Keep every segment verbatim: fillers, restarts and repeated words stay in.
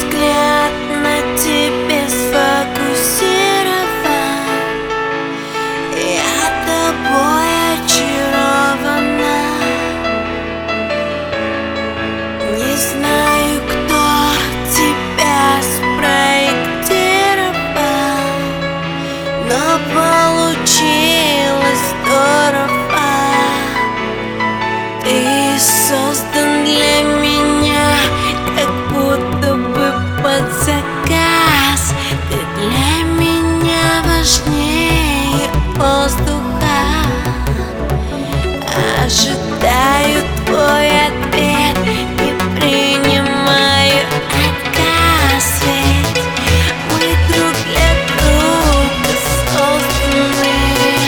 взгляд на тебе сфокусирован. Я тобой очарована. Не знаю, кто тебя спроектировал, но получилось здорово. Ты создан для меня, как будто бы под заказ. Ты для меня важнее воздуха. Ожидаю твой ответ, не принимаю отказ. Ведь мы друг для друга созданы.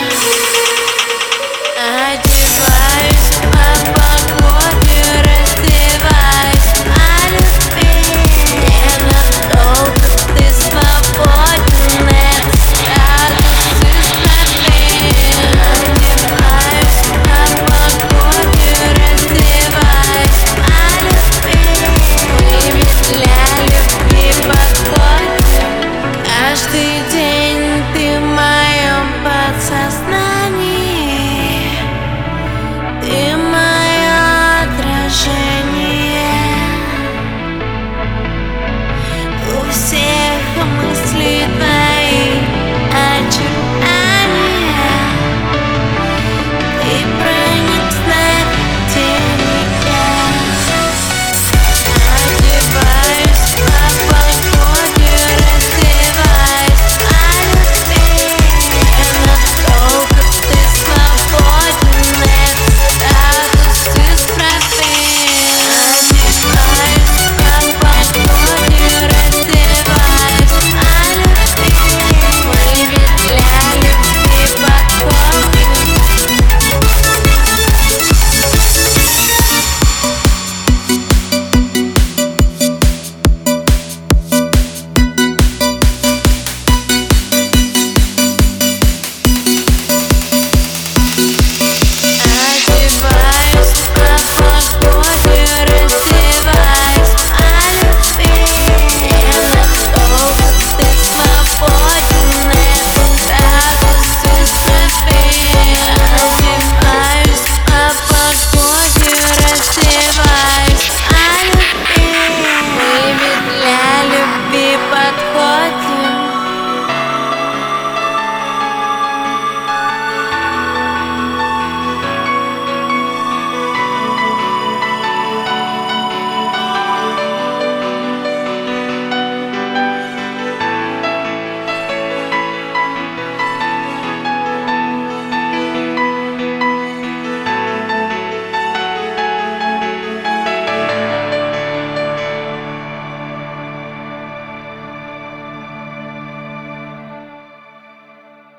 Одеваюсь по погоде, раздеваюсь по любви. Ненадолго ты свободен, это статус исправлен. Одеваюсь по погоде, раздеваюсь по любви. Мы ведь для любви подходим. Каждый день ты в моем подсознании. Ты мое отражение. У всех мы